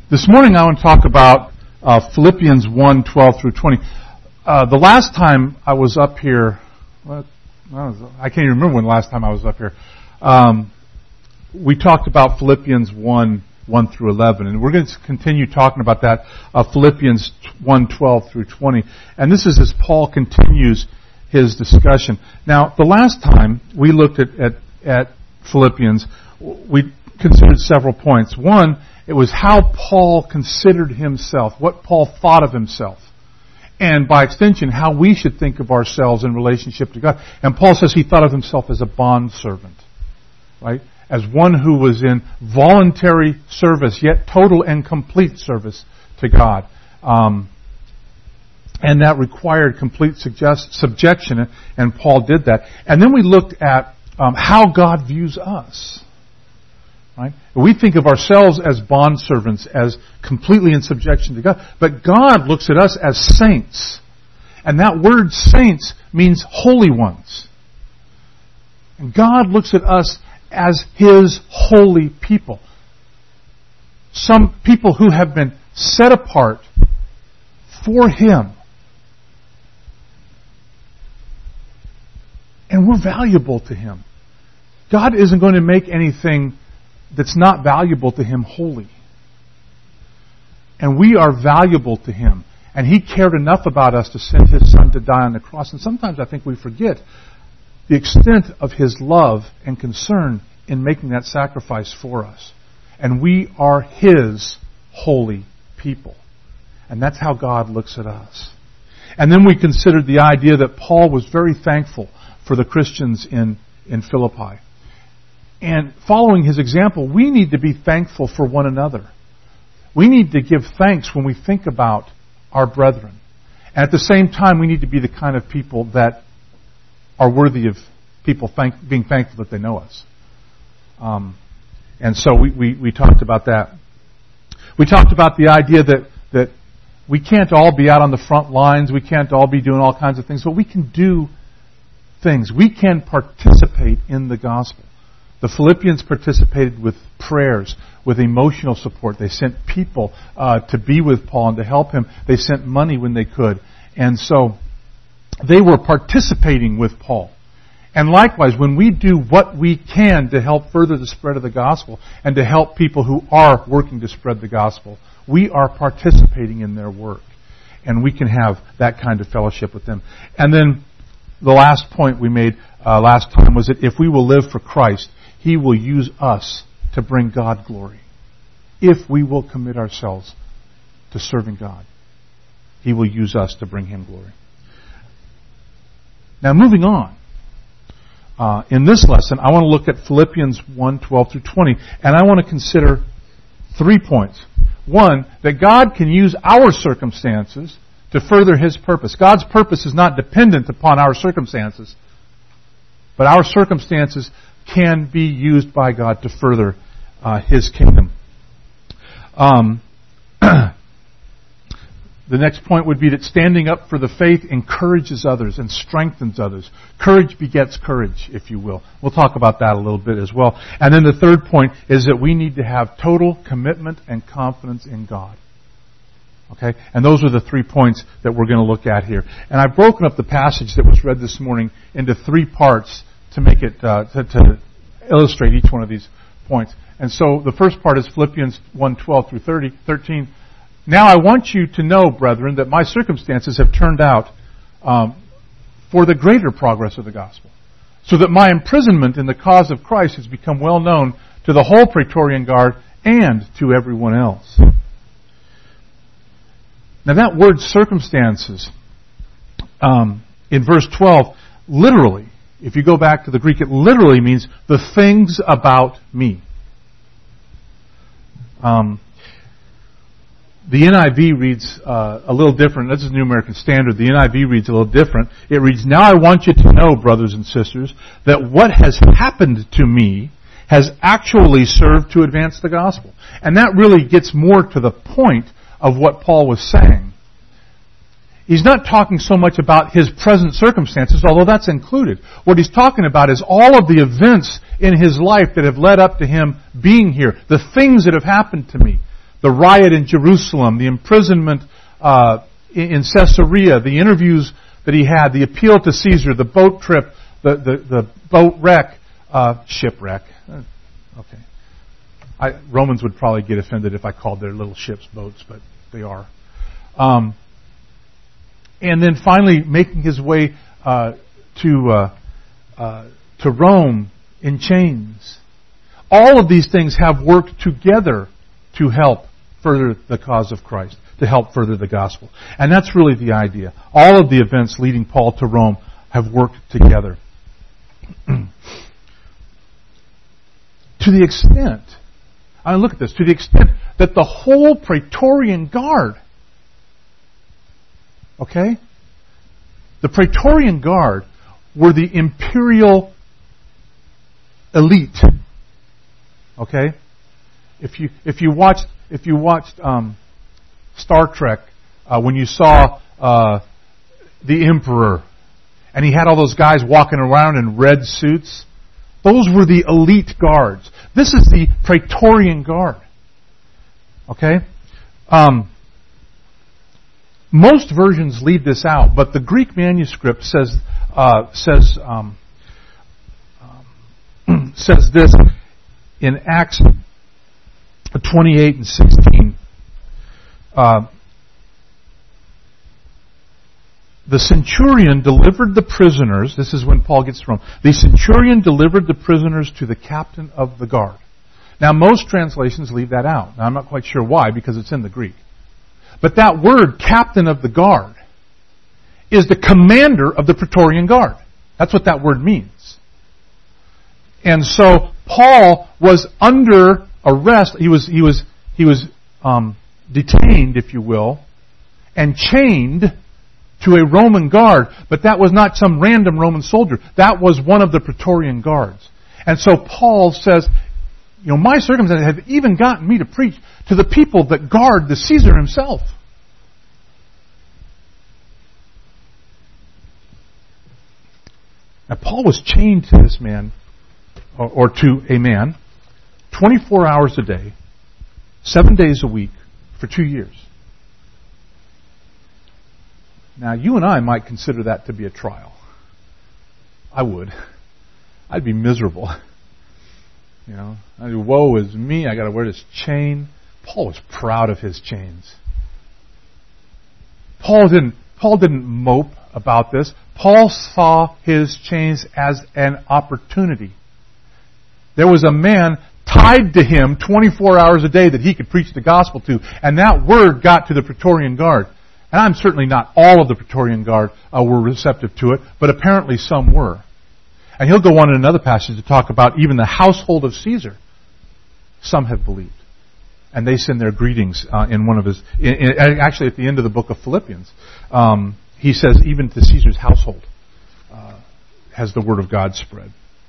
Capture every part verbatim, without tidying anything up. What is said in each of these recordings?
This morning I want to talk about uh, Philippians one, twelve through twenty. Uh, the last time I was up here, well, I can't even remember when the last time I was up here, um, we talked about Philippians one, one through eleven, and we're going to continue talking about that, uh, Philippians one, twelve through twenty. And this is as Paul continues his discussion. Now, the last time we looked at, at, at Philippians, we considered several points. One, it was how Paul considered himself, what Paul thought of himself. And by extension, how we should think of ourselves in relationship to God. And Paul says he thought of himself as a bondservant, right? As one who was in voluntary service, yet total and complete service to God. Um, and that required complete suggest- subjection, and Paul did that. And then we looked at um, how God views us. Right? We think of ourselves as bondservants, as completely in subjection to God. But God looks at us as saints. And that word saints means holy ones. And God looks at us as His holy people. Some people who have been set apart for Him. And we're valuable to Him. God isn't going to make anything that's not valuable to Him holy. And we are valuable to Him. And He cared enough about us to send His Son to die on the cross. And sometimes I think we forget the extent of His love and concern in making that sacrifice for us. And we are His holy people. And that's how God looks at us. And then we considered the idea that Paul was very thankful for the Christians in, in Philippi. And following his example, we need to be thankful for one another. We need to give thanks when we think about our brethren. And at the same time, we need to be the kind of people that are worthy of people thank, being thankful that they know us. Um, and so we, we, we talked about that. We talked about the idea that, that we can't all be out on the front lines. We can't all be doing all kinds of things. But we can do things. We can participate in the gospel. The Philippians participated with prayers, with emotional support. They sent people uh, to be with Paul and to help him. They sent money when they could. And so they were participating with Paul. And likewise, when we do what we can to help further the spread of the gospel and to help people who are working to spread the gospel, we are participating in their work. And we can have that kind of fellowship with them. And then the last point we made uh, last time was that if we will live for Christ, He will use us to bring God glory. If we will commit ourselves to serving God, He will use us to bring Him glory. Now moving on. Uh, in this lesson, I want to look at Philippians one, twelve through twenty, and I want to consider three points. One, that God can use our circumstances to further His purpose. God's purpose is not dependent upon our circumstances, but our circumstances can be used by God to further uh, His kingdom. Um, the next point would be that standing up for the faith encourages others and strengthens others. Courage begets courage, if you will. We'll talk about that a little bit as well. And then the third point is that we need to have total commitment and confidence in God. Okay? And those are the three points that we're going to look at here. And I've broken up the passage that was read this morning into three parts to make it, uh, to, to illustrate each one of these points. And so the first part is Philippians one, twelve through thirteen. Now I want you to know, brethren, that my circumstances have turned out um, for the greater progress of the gospel, so that my imprisonment in the cause of Christ has become well known to the whole Praetorian Guard and to everyone else. Now that word circumstances um, in verse twelve, literally, if you go back to the Greek, it literally means the things about me. Um, the N I V reads uh, a little different. This is New American Standard. The N I V reads a little different. It reads, now I want you to know, brothers and sisters, that what has happened to me has actually served to advance the gospel. And that really gets more to the point of what Paul was saying. He's not talking so much about his present circumstances, although that's included. What he's talking about is all of the events in his life that have led up to him being here, the things that have happened to me. the riot in Jerusalem, the imprisonment uh, in Caesarea, the interviews that he had, the appeal to Caesar, the boat trip, the, the, the boat wreck, uh, shipwreck. Okay. I, Romans would probably get offended if I called their little ships boats, but they are. Um, and then finally making his way uh, to uh, uh, to Rome in chains. All of these things have worked together to help further the cause of Christ, to help further the gospel. And that's really the idea. All of the events leading Paul to Rome have worked together. To the extent, I mean, look at this, to the extent that the whole Praetorian Guard, okay, the Praetorian Guard were the imperial elite. Okay, if you if you watched if you watched um, Star Trek, uh, when you saw uh, the Emperor, and he had all those guys walking around in red suits, those were the elite guards. This is the Praetorian Guard. Okay, um, most versions leave this out, but the Greek manuscript says uh, says um, um, says this in Acts twenty-eight and sixteen. Uh, the centurion delivered the prisoners. This is when Paul gets from. The centurion delivered the prisoners to the captain of the guard. Now, most translations leave that out. Now, I'm not quite sure why, because it's in the Greek. But that word, captain of the guard, is the commander of the Praetorian Guard. That's what that word means. And so Paul was under arrest. He was he was he was um, detained, if you will, and chained to a Roman guard. But that was not some random Roman soldier. That was one of the Praetorian Guards. And so Paul says, you know, my circumstances have even gotten me to preach to the people that guard the Caesar himself. Now, Paul was chained to this man, or, or to a man, twenty-four hours a day, seven days a week, for two years. Now, you and I might consider that to be a trial. I would. I'd be miserable. You know, I'd be, woe is me, I got to wear this chain. Paul was proud of his chains. Paul didn't, Paul didn't mope about this. Paul saw his chains as an opportunity. There was a man tied to him twenty-four hours a day that he could preach the gospel to, and that word got to the Praetorian Guard. And I'm certainly not all of the Praetorian Guard uh, were receptive to it, but apparently some were. And he'll go on in another passage to talk about even the household of Caesar. Some have believed. And they send their greetings uh, in one of his, in, in, actually at the end of the book of Philippians. Um, he says even to Caesar's household uh, has the word of God spread.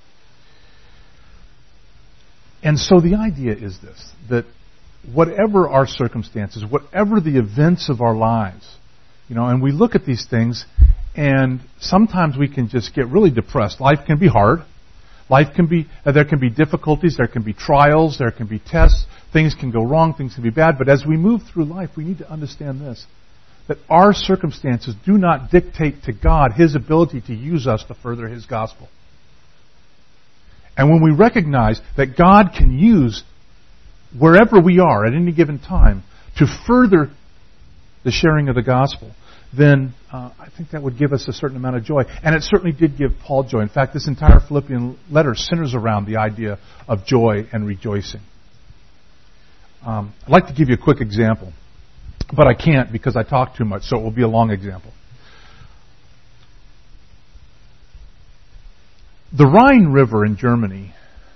And so the idea is this, that whatever our circumstances, whatever the events of our lives, you know, and we look at these things, and sometimes we can just get really depressed. Life can be hard. Life can be, uh, there can be difficulties, there can be trials, there can be tests, things can go wrong, things can be bad. But as we move through life, we need to understand this, that our circumstances do not dictate to God His ability to use us to further His gospel. And when we recognize that God can use wherever we are at any given time to further the sharing of the gospel, then uh, I think that would give us a certain amount of joy. And it certainly did give Paul joy. In fact, this entire Philippian letter centers around the idea of joy and rejoicing. Um, I'd like to give you a quick example, but I can't because I talk too much, so it will be a long example. The Rhine River in Germany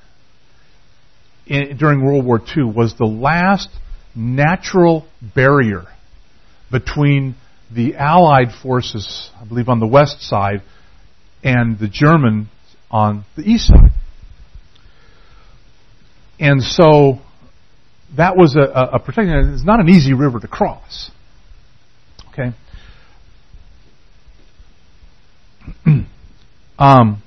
in, during World War Two was the last natural barrier between the Allied forces, I believe on the west side, and the Germans on the east side. And so that was a, a, a protection. It's not an easy river to cross. Okay? um,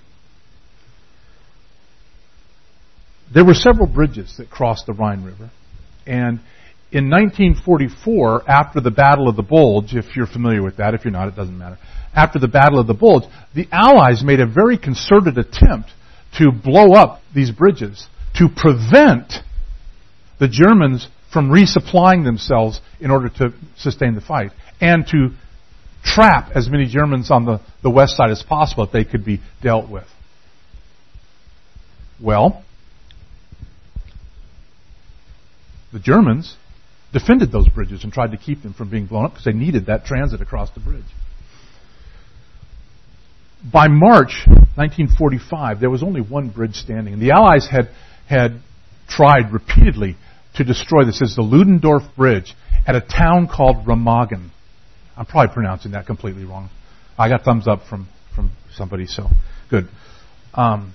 there were several bridges that crossed the Rhine River. And in nineteen forty-four, after the Battle of the Bulge, if you're familiar with that, if you're not, it doesn't matter. After the Battle of the Bulge, the Allies made a very concerted attempt to blow up these bridges to prevent the Germans from resupplying themselves in order to sustain the fight, and to trap as many Germans on the, the west side as possible that they could be dealt with. Well, the Germans defended those bridges and tried to keep them from being blown up because they needed that transit across the bridge. By March nineteen forty-five, there was only one bridge standing. And the Allies had, had tried repeatedly to destroy this. This is the Ludendorff Bridge at a town called Remagen. I'm probably pronouncing that completely wrong. I got thumbs up from, from somebody, so good. Um,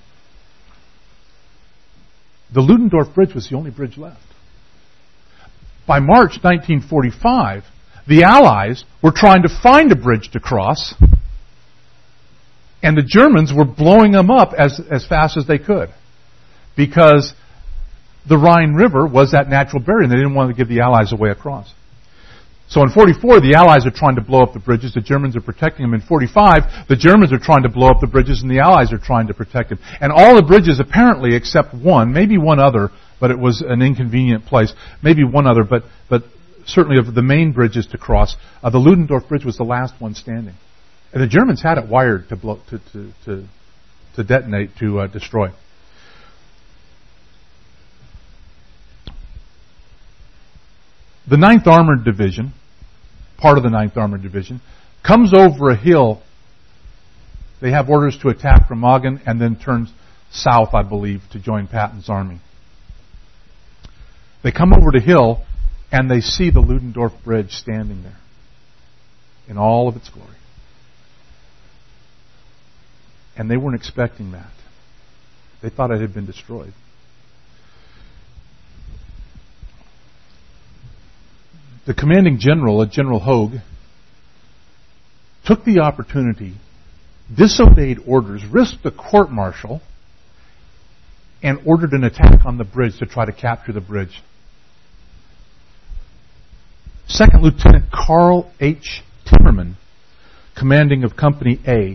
the Ludendorff Bridge was the only bridge left. By March nineteen forty-five, the Allies were trying to find a bridge to cross, and the Germans were blowing them up as, as fast as they could, because the Rhine River was that natural barrier, and they didn't want to give the Allies a way across. So in forty-four, the Allies are trying to blow up the bridges. The Germans are protecting them. In forty-five, the Germans are trying to blow up the bridges, and the Allies are trying to protect them. And all the bridges, apparently, except one, maybe one other, but it was an inconvenient place, maybe one other, but, but certainly of the main bridges to cross, uh, the Ludendorff Bridge was the last one standing. And the Germans had it wired to blow, to, to, to, to detonate, to uh, destroy. The ninth Armored Division, part of the ninth Armored Division, comes over a hill. They have orders to attack Remagen and then turns south, I believe, to join Patton's army. They come over the hill and they see the Ludendorff Bridge standing there in all of its glory. And they weren't expecting that. They thought it had been destroyed. The commanding general, General Hogue, took the opportunity, disobeyed orders, risked a court-martial, and ordered an attack on the bridge to try to capture the bridge. Second Lieutenant Carl H. Timmerman, commanding of Company A.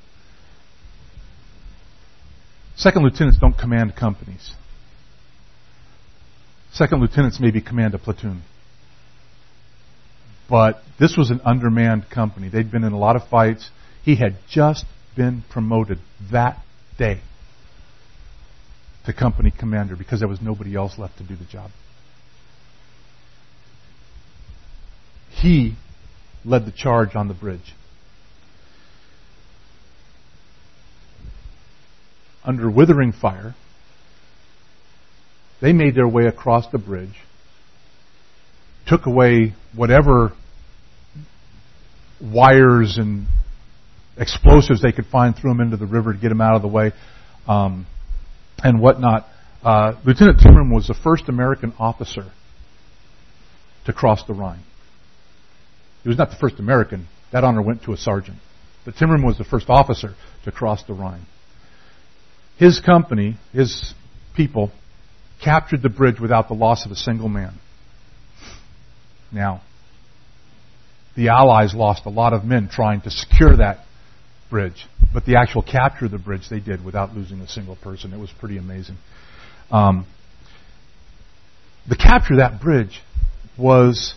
Second lieutenants don't command companies. Second lieutenants maybe command a platoon. But this was an undermanned company. They'd been in a lot of fights. He had just been promoted that day to company commander because there was nobody else left to do the job. He led the charge on the bridge. Under withering fire, they made their way across the bridge, took away whatever wires and explosives they could find, threw them into the river to get them out of the way, um, and whatnot. Uh, Lieutenant Timmerman was the first American officer to cross the Rhine. He was not the first American. That honor went to a sergeant. But Timmerman was the first officer to cross the Rhine. His company, his people, captured the bridge without the loss of a single man. Now, the Allies lost a lot of men trying to secure that bridge, but the actual capture of the bridge they did without losing a single person. It was pretty amazing. Um, the capture of that bridge was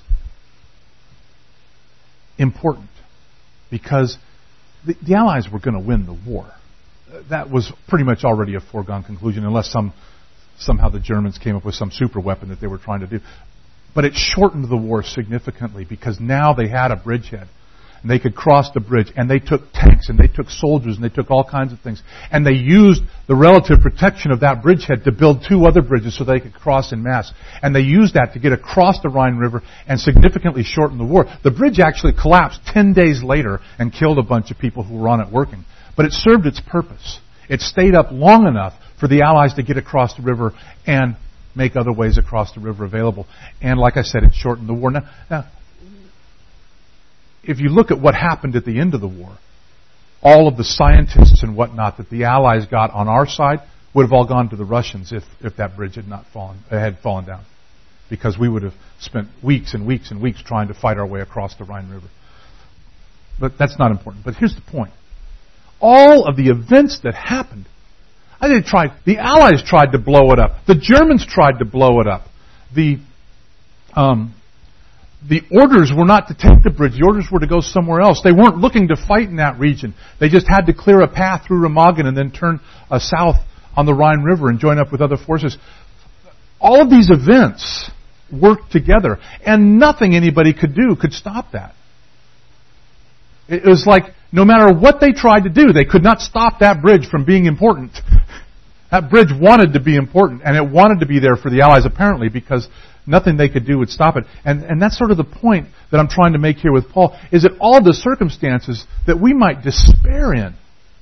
important because the, the Allies were going to win the war. That was pretty much already a foregone conclusion, unless some somehow the Germans came up with some super weapon that they were trying to do. But it shortened the war significantly because now they had a bridgehead. And they could cross the bridge, and they took tanks, and they took soldiers, and they took all kinds of things. And they used the relative protection of that bridgehead to build two other bridges so they could cross en masse. And they used that to get across the Rhine River and significantly shorten the war. The bridge actually collapsed ten days later and killed a bunch of people who were on it working. But it served its purpose. It stayed up long enough for the Allies to get across the river and make other ways across the river available. And like I said, it shortened the war. Now, now, if you look at what happened at the end of the war, all of the scientists and whatnot that the Allies got on our side would have all gone to the Russians if, if that bridge had not fallen, had fallen down. because we would have spent weeks and weeks and weeks trying to fight our way across the Rhine River. But that's not important. But here's the point. All of the events that happened, I think they tried, the Allies tried to blow it up. The Germans tried to blow it up. The, um, the orders were not to take the bridge. The orders were to go somewhere else. They weren't looking to fight in that region. They just had to clear a path through Remagen and then turn uh, south on the Rhine River and join up with other forces. All of these events worked together, and nothing anybody could do could stop that. It was like no matter what they tried to do, they could not stop that bridge from being important. That bridge wanted to be important, and it wanted to be there for the Allies apparently, because nothing they could do would stop it. And, and that's sort of the point that I'm trying to make here with Paul, is that all the circumstances that we might despair in,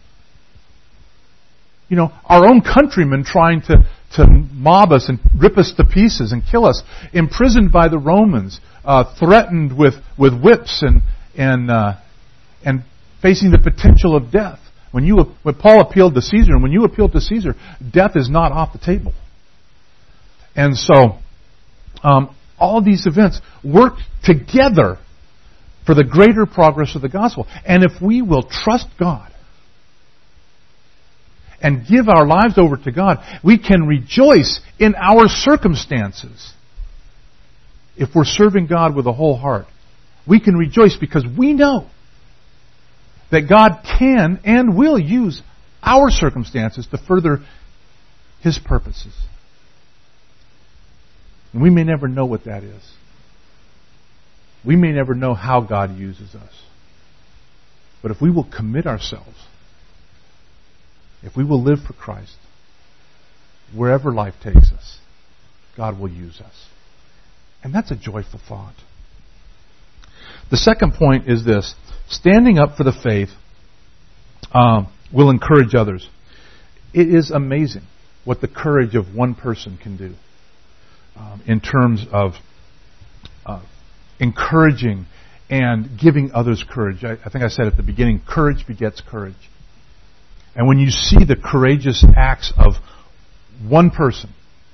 you know, our own countrymen trying to, to mob us and rip us to pieces and kill us, imprisoned by the Romans, uh, threatened with, with whips and, and, uh, and facing the potential of death. When you, when Paul appealed to Caesar, and when you appeal to Caesar, death is not off the table. And so, um, all these events work together for the greater progress of the gospel. And if we will trust God and give our lives over to God, we can rejoice in our circumstances. If we're serving God with a whole heart, we can rejoice because we know that God can and will use our circumstances to further His purposes. And we may never know what that is. We may never know how God uses us. But if we will commit ourselves, if we will live for Christ, wherever life takes us, God will use us. And that's a joyful thought. The second point is this. Standing up for the faith um, will encourage others. It is amazing what the courage of one person can do um, in terms of uh, encouraging and giving others courage. I, I think I said at the beginning, courage begets courage. And when you see the courageous acts of one person,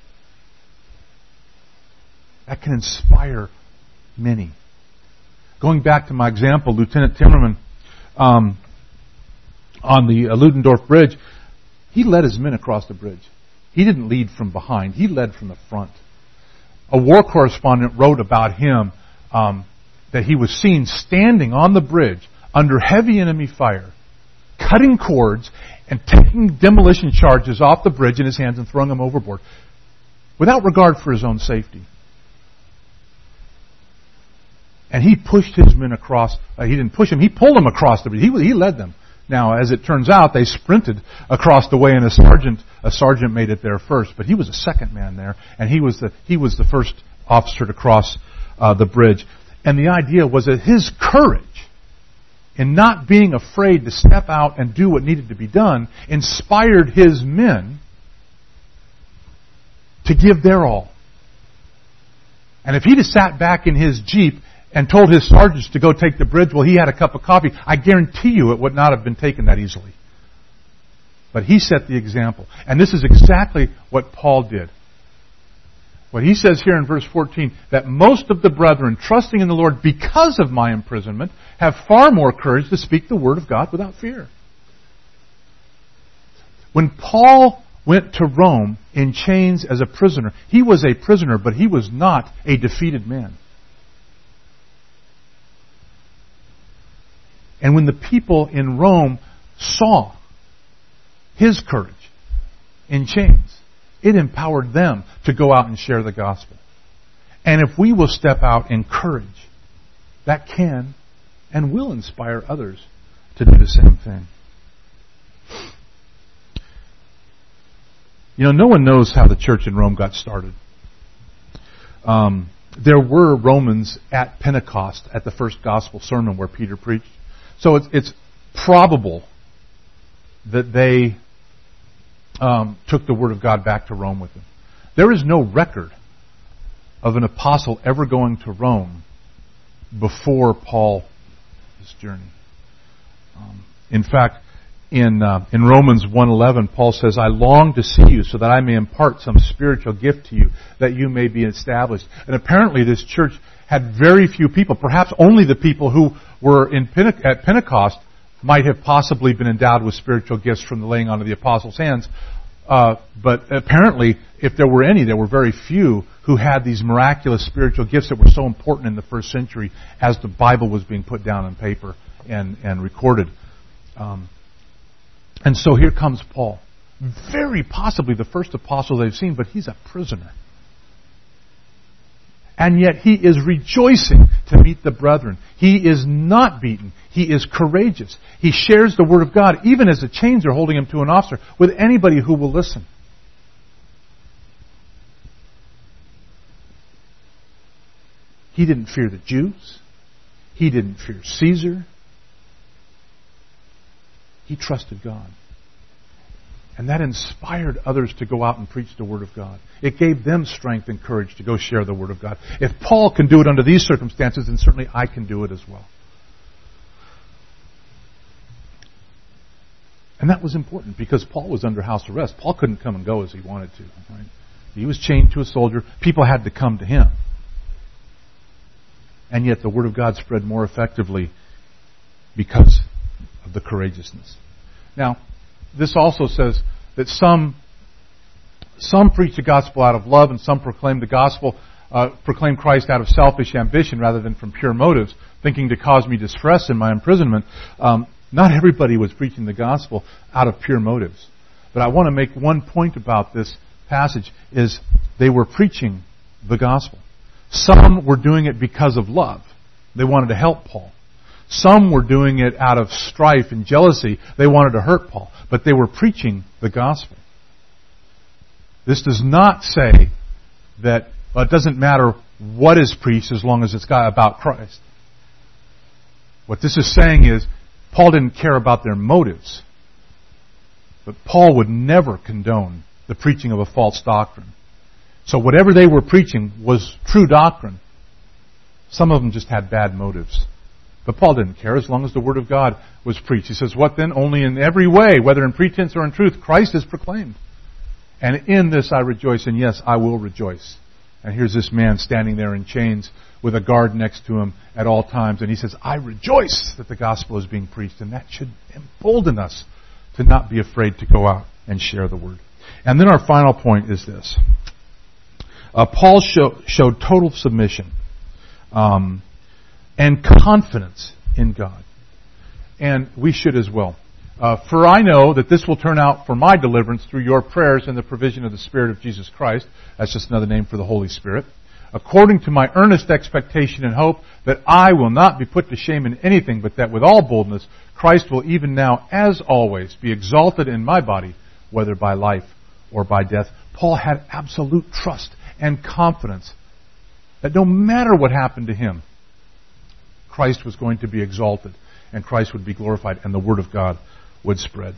that can inspire many. Going back to my example, Lieutenant Timmerman um, on the uh, Ludendorff Bridge, he led his men across the bridge. He didn't lead from behind. He led from the front. A war correspondent wrote about him um, that he was seen standing on the bridge under heavy enemy fire, cutting cords and taking demolition charges off the bridge in his hands and throwing them overboard without regard for his own safety. And he pushed his men across. Uh, he didn't push them. He pulled them across the bridge. He, he led them. Now, as it turns out, they sprinted across the way, and a sergeant a sergeant made it there first. But he was a second man there, and he was the he was the first officer to cross uh, the bridge. And the idea was that his courage in not being afraid to step out and do what needed to be done inspired his men to give their all. And if he'd have sat back in his Jeep and told his sergeants to go take the bridge while he had a cup of coffee, I guarantee you it would not have been taken that easily. But he set the example. And this is exactly what Paul did. What he says here in verse fourteen, that most of the brethren, trusting in the Lord because of my imprisonment, have far more courage to speak the word of God without fear. When Paul went to Rome in chains as a prisoner, he was a prisoner, but he was not a defeated man. And when the people in Rome saw his courage in chains, it empowered them to go out and share the gospel. And if we will step out in courage, that can and will inspire others to do the same thing. You know, no one knows how the church in Rome got started. Um, there were Romans at Pentecost, at the first gospel sermon where Peter preached. So it's, it's probable that they um, took the Word of God back to Rome with them. There is no record of an apostle ever going to Rome before Paul's journey. Um, in fact, in uh, in Romans one eleven, Paul says, I long to see you so that I may impart some spiritual gift to you, that you may be established. And apparently this church had very few people, perhaps only the people who were in Pente- at Pentecost might have possibly been endowed with spiritual gifts from the laying on of the apostles' hands. Uh, but apparently, if there were any, there were very few who had these miraculous spiritual gifts that were so important in the first century as the Bible was being put down on paper and, and recorded. Um, and so here comes Paul. Very possibly the first apostle they've seen, but he's a prisoner. And yet he is rejoicing to meet the brethren. He is not beaten. He is courageous. He shares the Word of God, even as the chains are holding him to an officer, with anybody who will listen. He didn't fear the Jews. He didn't fear Caesar. He trusted God. And that inspired others to go out and preach the Word of God. It gave them strength and courage to go share the Word of God. If Paul can do it under these circumstances, then certainly I can do it as well. And that was important because Paul was under house arrest. Paul couldn't come and go as he wanted to. Right? He was chained to a soldier. People had to come to him. And yet the Word of God spread more effectively because of the courageousness. Now, this also says that some some preach the gospel out of love and some proclaim the gospel, uh, proclaim Christ out of selfish ambition rather than from pure motives, thinking to cause me distress in my imprisonment. Um, not everybody was preaching the gospel out of pure motives. But I want to make one point about this passage, is they were preaching the gospel. Some were doing it because of love. They wanted to help Paul. Some were doing it out of strife and jealousy. They wanted to hurt Paul. But they were preaching the gospel. This does not say that well, it doesn't matter what is preached as long as it's got about Christ. What this is saying is Paul didn't care about their motives. But Paul would never condone the preaching of a false doctrine. So whatever they were preaching was true doctrine. Some of them just had bad motives. But Paul didn't care as long as the Word of God was preached. He says, what then? Only in every way, whether in pretense or in truth, Christ is proclaimed. And in this I rejoice, and yes, I will rejoice. And here's this man standing there in chains with a guard next to him at all times. And he says, I rejoice that the gospel is being preached. And that should embolden us to not be afraid to go out and share the Word. And then our final point is this. Uh, Paul show, showed total submission. Um... And confidence in God. And we should as well. Uh, for I know that this will turn out for my deliverance through your prayers and the provision of the Spirit of Jesus Christ. That's just another name for the Holy Spirit. According to my earnest expectation and hope that I will not be put to shame in anything, but that with all boldness Christ will even now, as always, be exalted in my body, whether by life or by death. Paul had absolute trust and confidence that no matter what happened to him, Christ was going to be exalted, and Christ would be glorified, and the Word of God would spread.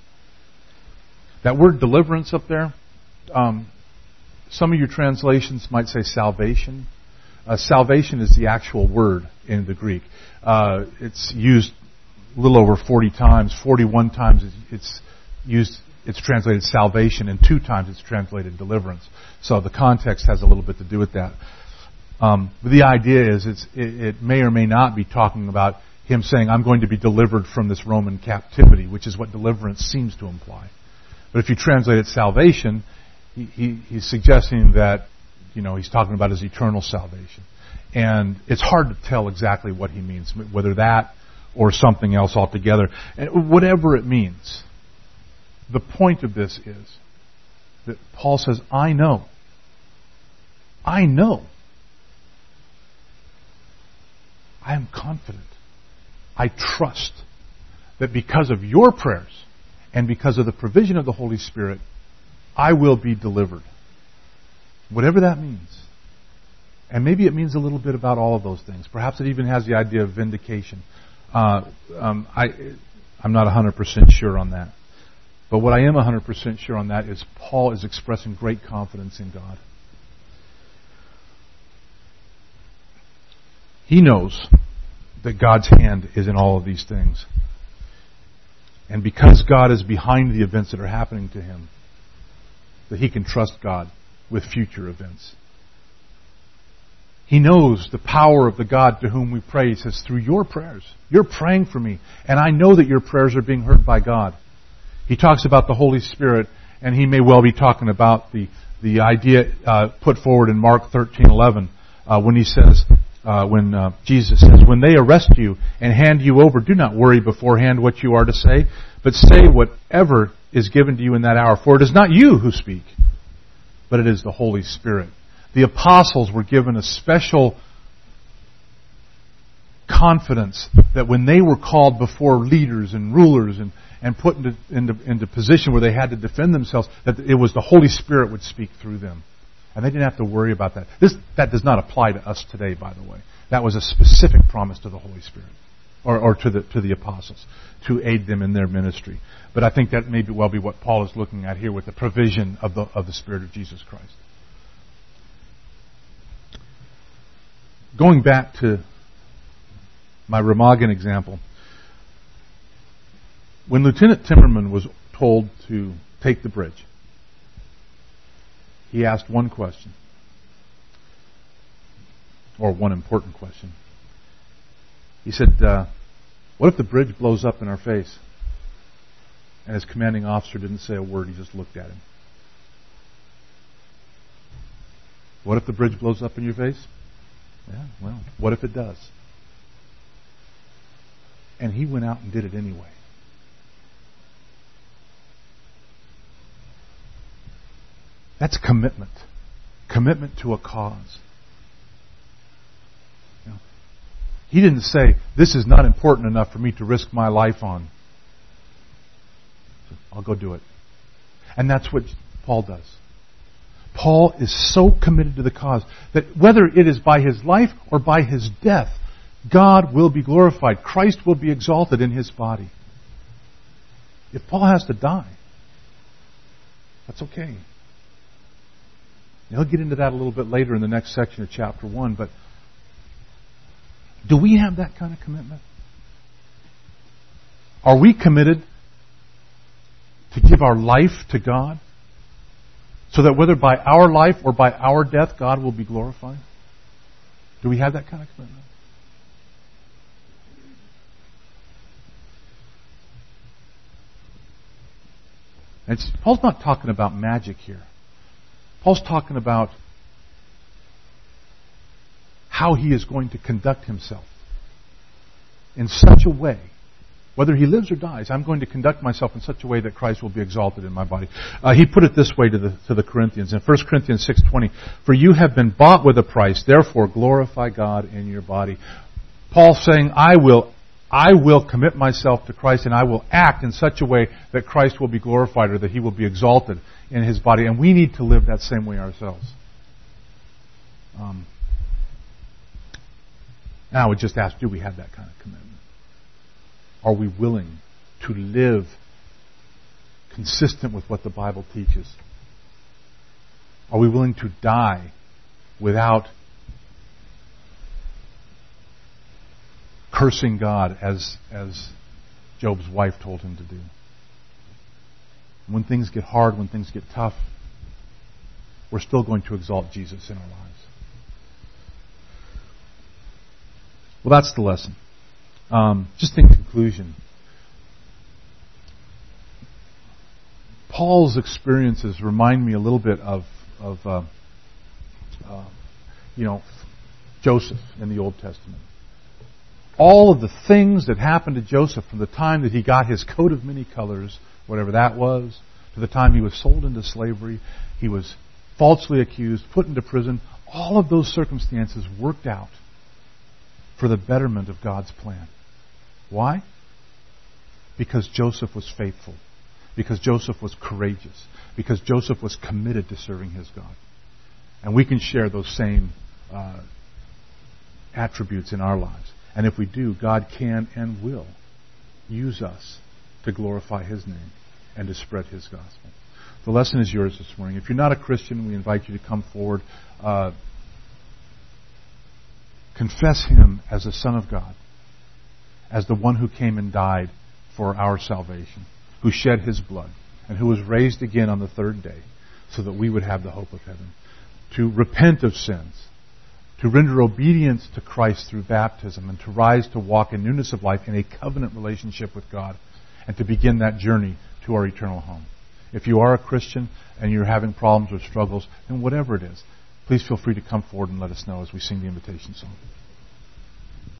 That word deliverance up there, um, some of your translations might say salvation. Uh, salvation is the actual word in the Greek. Uh, it's used a little over forty times. forty-one times it's used. It's translated salvation, and two times it's translated deliverance. So the context has a little bit to do with that. Um, but the idea is it's, it, it may or may not be talking about him saying, I'm going to be delivered from this Roman captivity, which is what deliverance seems to imply. But if you translate it salvation, he, he, he's suggesting that, you know, he's talking about his eternal salvation. And it's hard to tell exactly what he means, whether that or something else altogether. And whatever it means, the point of this is that Paul says, I know. I know. I am confident. I trust that because of your prayers and because of the provision of the Holy Spirit, I will be delivered. Whatever that means. And maybe it means a little bit about all of those things. Perhaps it even has the idea of vindication. Uh, um, I, I'm not one hundred percent sure on that. But what I am one hundred percent sure on that is Paul is expressing great confidence in God. He knows that God's hand is in all of these things. And because God is behind the events that are happening to him, that he can trust God with future events. He knows the power of the God to whom we pray. He says, through your prayers, you're praying for me, and I know that your prayers are being heard by God. He talks about the Holy Spirit, and he may well be talking about the, the idea uh, put forward in Mark thirteen eleven uh, when he says, uh, when uh, Jesus says, when they arrest you and hand you over, do not worry beforehand what you are to say, but say whatever is given to you in that hour. For it is not you who speak, but it is the Holy Spirit. The apostles were given a special confidence that when they were called before leaders and rulers and, and put into, into, into position where they had to defend themselves, that it was the Holy Spirit would speak through them. And they didn't have to worry about that. This, that does not apply to us today, by the way. That was a specific promise to the Holy Spirit, or, or to the to the apostles, to aid them in their ministry. But I think that may be well be what Paul is looking at here with the provision of the of the Spirit of Jesus Christ. Going back to my Remagen example, when Lieutenant Timmerman was told to take the bridge, he asked one question, or one important question. He said, uh, what if the bridge blows up in our face? And his commanding officer didn't say a word, he just looked at him. What if the bridge blows up in your face? Yeah, well, what if it does? And he went out and did it anyway. That's commitment. Commitment to a cause. You know, he didn't say, this is not important enough for me to risk my life on. I'll go do it. And that's what Paul does. Paul is so committed to the cause that whether it is by his life or by his death, God will be glorified. Christ will be exalted in his body. If Paul has to die, that's okay. He'll get into that a little bit later in the next section of chapter one, but do we have that kind of commitment? Are we committed to give our life to God so that whether by our life or by our death, God will be glorified? Do we have that kind of commitment? And it's, Paul's not talking about magic here. Paul's talking about how he is going to conduct himself in such a way, whether he lives or dies, I'm going to conduct myself in such a way that Christ will be exalted in my body. Uh, he put it this way to the to the Corinthians in First Corinthians six twenty, for you have been bought with a price, therefore glorify God in your body. Paul's saying, I will I will commit myself to Christ and I will act in such a way that Christ will be glorified or that he will be exalted in his body. And we need to live that same way ourselves. Um, now I would just ask, do we have that kind of commitment? Are we willing to live consistent with what the Bible teaches? Are we willing to die without cursing God as, as Job's wife told him to do? When things get hard, when things get tough, we're still going to exalt Jesus in our lives. Well, that's the lesson. Um, just in conclusion, Paul's experiences remind me a little bit of, of uh, uh, you know, Joseph in the Old Testament. All of the things that happened to Joseph from the time that he got his coat of many colors, whatever that was, to the time he was sold into slavery, he was falsely accused, put into prison, all of those circumstances worked out for the betterment of God's plan. Why? Because Joseph was faithful. Because Joseph was courageous. Because Joseph was committed to serving his God. And we can share those same uh, attributes in our lives. And if we do, God can and will use us to glorify his name and to spread his gospel. The lesson is yours this morning. If you're not a Christian, we invite you to come forward. Uh, confess him as the Son of God, as the one who came and died for our salvation, who shed His blood, and who was raised again on the third day so that we would have the hope of heaven. To repent of sins, to render obedience to Christ through baptism, and to rise to walk in newness of life in a covenant relationship with God, and to begin that journey to our eternal home. If you are a Christian and you're having problems or struggles, then whatever it is, please feel free to come forward and let us know as we sing the invitation song.